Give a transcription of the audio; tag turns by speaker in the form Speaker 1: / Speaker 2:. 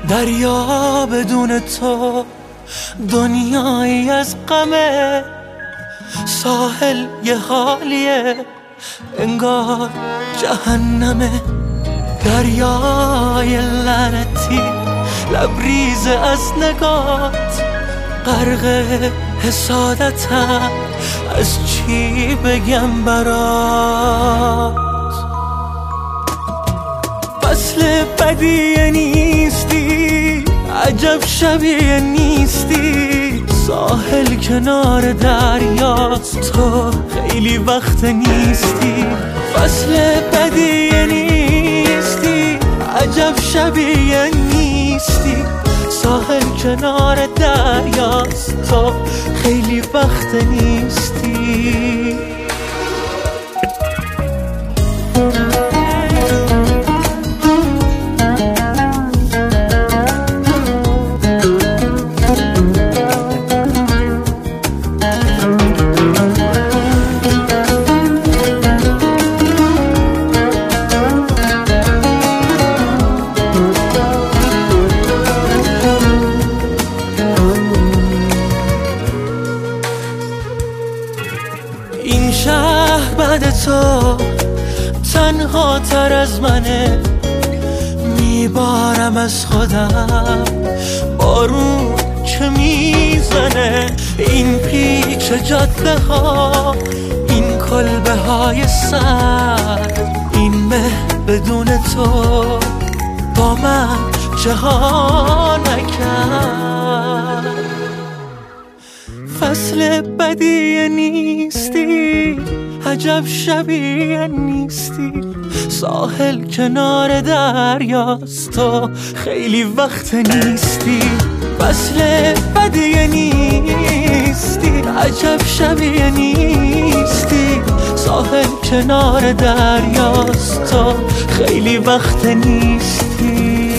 Speaker 1: دریا بدون تو دنیایی از غمه، ساحل یه حالیه انگار جهنمه. دریای لعنتی لبریز از نگات، غرق حسادتم از چی بگم برات. فصل بدیه نیستی، عجب شبیه نیستی، ساحل کنار دریاست تو خیلی وقت نیستی. فصل بدیه نیستی، عجب شبیه نیستی، ساحل کنار دریاست تو خیلی وقت نیستی. این شهر بعد تو تنها تر از منه، میبارم از خودم بارون که میزنه. این پیچ جاده ها، این کلبه های سر، این مه بدون تو با من چه ها نکرد. فصل بدیه نیستی، عجب شبیه نیستی، ساحل کنار دریاست تو خیلی وقت نیستی. فصل بدیه نیستی، عجب شبیه نیستی، ساحل کنار دریاست تو خیلی وقت نیستی.